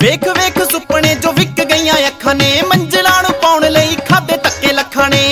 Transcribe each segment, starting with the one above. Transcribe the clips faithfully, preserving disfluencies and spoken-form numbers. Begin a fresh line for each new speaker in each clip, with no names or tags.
ਵੇਖ ਵੇਖ ਸੁਪਨੇ ਜੋ ਵਿਕ ਗਈਆਂ ਅੱਖਾਂ ਨੇ, ਮੰਜ਼ਲਾਂ ਨੂੰ ਪਾਉਣ ਲਈ ਖਾਦੇ ਧੱਕੇ ਲੱਖਾਂ ਨੇ।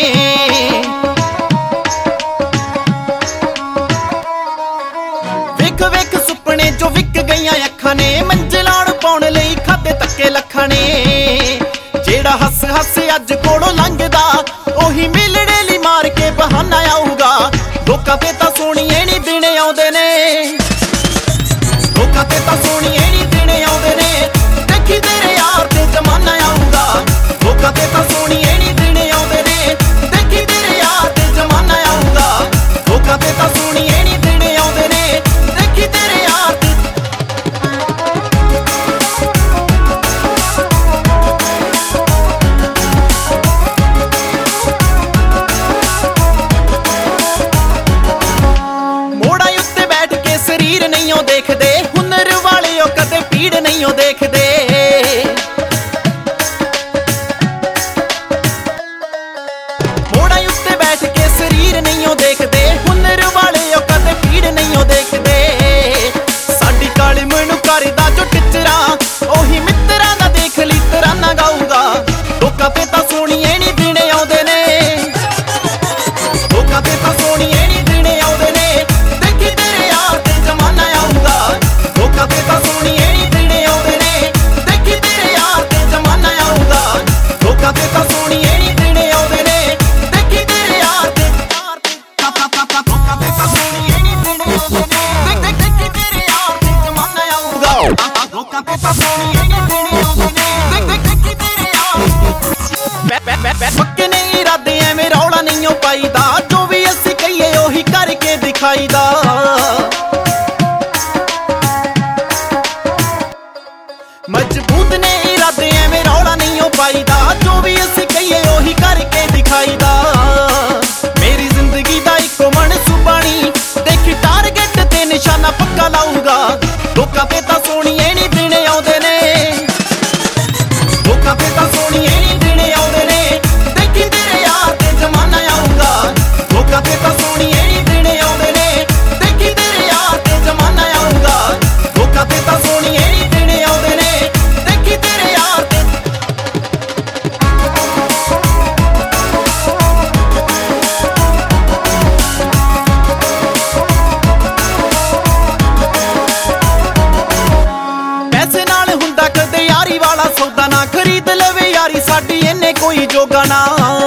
ਵੇਖ ਵੇਖ ਸੁਪਨੇ ਜੋ ਵਿਕ ਗਈਆਂ ਅੱਖਾਂ ਨੇ, ਮੰਜ਼ਲਾਂ ਨੂੰ ਪਾਉਣ ਲਈ ਖਾਦੇ ਧੱਕੇ ਲੱਖਾਂ ਨੇ। ਜਿਹੜਾ ਹੱਸ ਹੱਸ ਅੱਜ ਕੋਲੋਂ ਲੰਘਦਾ, ਉਹੀ ਮਿਲਣੇ ਲਈ ਮਾਰ ਕੇ ਬਹਾਨਾ ਆਊਗਾ। ਲੋਕਾਂ ਤੇ ਤਾਂ ਸੋਹਣੀਏ ਨੀ ਦਿਨ ਆਉਂਦੇ ਨੇ, ਲੋਕਾਂ ਤੇ ਤਾਂ ਸੋਹਣੀਏ ਨੀ ਦਿਨ ਆਉਂਦੇ ਨੇ। ਦੇਖੀ ਤੇਰੇ ਯਾਰ ਤੇ ਜ਼ਮਾਨਾ ਆਊਗਾ। ਲੋਕਾਂ ਤੇ ਤਾਂ ਸੋਹਣੀਏ ਨੀ ਦਿਨ ਆਉਂਦੇ ਨੇ, ਦੇਖੀ ਤੇਰੇ ਯਾਰ ਤੇ ਜ਼ਮਾਨਾ ਆਊਗਾ। ਲੋਕਾਂ ਤੇ ਤਾਂ ਸੋਹਣੀਏ ਨੀ ਦਿਨ ਆਉਂਦੇ ਨੇ, ਦੇਖੀ ਤੇਰੇ ਯਾਰ ਤੇ। ਮੋੜਾਂ ਉੱਤੇ ਬੈਠ ਕੇ ਸਰੀਰ ਨਹੀਂ ਉਹ ਦੇਖਦੇ, ਹੁਨਰ ਵਾਲੇ ਉਹ ਕਦੇ ਪੀੜ ਨਹੀਂ ਉਹ ਦੇਖਦੇ। ਮੋੜਾਂ ਉੱਤੇ ਬੈਠ ਕੇ ਸਰੀਰ ਨਹੀਂ ਉਹ ਦੇਖਦੇ, ਹੁਨਰ ਵਾਲੇ ਉਹ ਕਦੇ ਪੀੜ ਨਹੀਂ ਉਹ ਦੇਖਦੇ। ਸਾਡੀ ਕਾਲਿਮ ਨੂੰ ਕਰਦਾ ਜੋ ਟਿਚਰਾ, ਉਹੀ ਮਿੱਤਰਾਂ ਦਾ ਦੇਖ ਲਈ ਤਰਾਨਾ ਗਾਊਗਾ। ਲੋਕਾਂ ਤੇ ਤਾਂ ਸੋਹਣੀਏ ਨੀ ਦਿਨ ਆਉਂਦੇ ਨੇ, ਲੋਕਾਂ ਤੇ ਤਾਂ ਸੋਹਣੀਏ ਨੀ ਦਿਨ ਆਉਂਦੇ ਨੇ। ਦੇਖੀ ਤੇਰੇ ਯਾਰ ਤੇ ਜ਼ਮਾਨਾ ਆਊਗਾ। ਲੋਕਾਂ ਤੇ ਤਾਂ ਸੋਹਣੀਏ ਨੀ ਦਿਨ ਆਉਂਦੇ ਨੇ, ਦੇਖੀ ਤੇਰੇ ਯਾਰ ਤੇ ਜ਼ਮਾਨਾ ਆਊਗਾ। ਲੋਕਾਂ ਤੇ ਤਾਂ ਸੋਹਣੀਏ ਨੀ ਦਿਨ ਆਉਂਦੇ ਨੇ, ਦੇਖੀ ਤੇਰੇ ਯਾਰ ਤੇ। ਲੋਕਾਂ ਤੇ ਤਾਂ ਸੋਹਣੀਏ ਨੀ ਦਿਨ ਆਉਂਦੇ ਨੇ, ਦੇਖੀ ਤੇਰੇ ਯਾਰ ਤੇ ਜ਼ਮਾਨਾ ਆਊਗਾ। ਲੋਕਾਂ ਤੇ ਤਾਂ ਸੋਹਣੀਏ ਨੀ ਦਿਨ ਆਉਂਦੇ ਨੇ, ਦੇਖੀ ਤੇਰੇ ਯਾਰ। ਪੱਕੇ ਨੇ ਇਰਾਦੇ ਐਵੇਂ ਰੌਲਾ ਨਹੀਂ ਓ ਪਾਈਦਾ, ਜੋ ਵੀ ਅਸੀਂ ਕਹੀਏ ਉਹੀ ਕਰਕੇ ਦਿਖਾਈਦਾ। ਮਜ਼ਬੂਤ ਨੇ ਇਰਾਦੇ ਐਵੇਂ ਰੌਲਾ ਨਹੀਂ ਓ ਪਾਈਦਾ, ਜੋ ਵੀ ਅਸੀਂ ਕਹੀਏ ਉਹੀ ਕਰਕੇ ਦਿਖਾਈਦਾ। ਮੇਰੀ ਜ਼ਿੰਦਗੀ ਦਾ ਇੱਕੋ ਮਨਸੂਬਾ ਨੀ, ਦੇਖੀ ਟਾਰਗੇਟ ਤੇ ਨਿਸ਼ਾਨਾ ਪੱਕਾ ਲਾਊਗਾ। ਲੋਕਾਂ ਤੇ ਤਾਂ ਸੋਹਣੀਏ ਨੀ ਦਿਨ ਆਉਂਦੇ ਨੇ, ਲੋਕਾਂ ਤੇ ਤਾਂ ਸੋਹਣੀਏ ਨੀ ਦਿਨ ਆਉਂਦੇ ਨੇ। ਦੇਖੀ ਤੇਰੇ ਯਾਰ ਤੇ ਜ਼ਮਾਨਾ ਆਊਗਾ। ਲੋਕਾਂ ਤੇ ਤਾਂ ਸੋਹਣੀਏ ਨੀ ਦਿਨ ਆਉਂਦੇ ਨੇ, ਦੇਖੀ ਤੇਰੇ ਯਾਰ ਤੇ ਜ਼ਮਾਨਾ ਆਊਗਾ। ਲੋਕਾਂ ਤੇ ਤਾਂ ਸੋਹਣੀਏ ਨੀ ਦਿਨ ਆਉਂਦੇ ਨੇ, ਦੇਖੀ ਤੇਰੇ ਯਾਰ ਤੇ। ਪੈਸੇ ਨਾਲ ਹੁੰਦਾ ਕਦੇ ਯਾਰੀ ਵਾਲਾ ਸੌਦਾ, ਨਾ ਖਰੀਦ ਲਵੇ ਯਾਰੀ ਸਾਡੀ ਇਹਨੇ ਕੋਈ ਜੋਗਾ ਨਾ।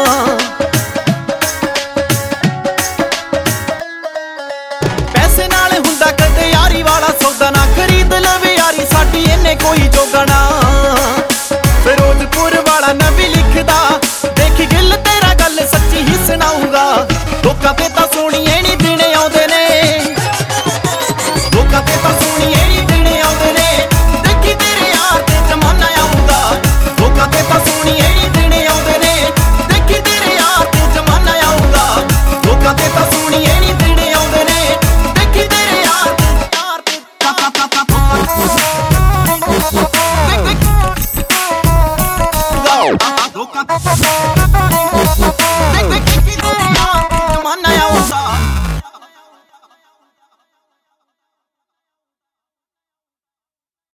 ਪੈਸੇ ਨਾਲ ਹੁੰਦਾ ਕਦੇ ਯਾਰੀ ਵਾਲਾ ਸੌਦਾ, ਨਾ ਖਰੀਦ ਲਵੇ ਯਾਰੀ ਸਾਡੀ ਇਹਨੇ ਕੋਈ ਜੋਗਾ ਨਾ। ਫਿਰੋਜ਼ਪੁਰ ਵਾਲਾ ਨਵੀਂ ਲਿਖਦਾ, ਦੇਖੀ ਗਿੱਲ ਤੇਰਾ ਗੱਲ ਸੱਚੀ ਹੀ ਸੁਣਾਊਗਾ। ਲੋਕਾਂ ਤੇ ਤਾਂ ਸੋਹਣੀਏ ਨੀ ਦਿਨ ਆਉਂਦੇ ਨੇ, ਲੋਕਾਂ ਤੇ ਤਾਂ ਸੋਹਣੀਏ ਨੀ ਦਿਨ ਆਉਂਦੇ ਨੇ। ਦੇਖੀ ਤੇਰੇ ਯਾਰ ਤੇ ਜ਼ਮਾਨਾ ਆਊਗਾ। ਲੋਕਾਂ ਤੇ ਤਾਂ ਸੋਹਣੀਏ ਨੀ ਦਿਨ ਆਉਂਦੇ ਨੇ, ਦੇਖੀ ਤੇਰੇ ਯਾਰ ਤੇ ਜ਼ਮਾਨਾ ਆਊਗਾ। ਲੋਕਾਂ ਤੇ ਤਾਂ ਸੋਹਣੀਏ ਨੀ ਦਿਨ ਆਉਂਦੇ ਨੇ, ਦੇਖੀ ਤੇਰੇ ਯਾਰ ਤੇ। ਲੋਕਾਂ ਤੇ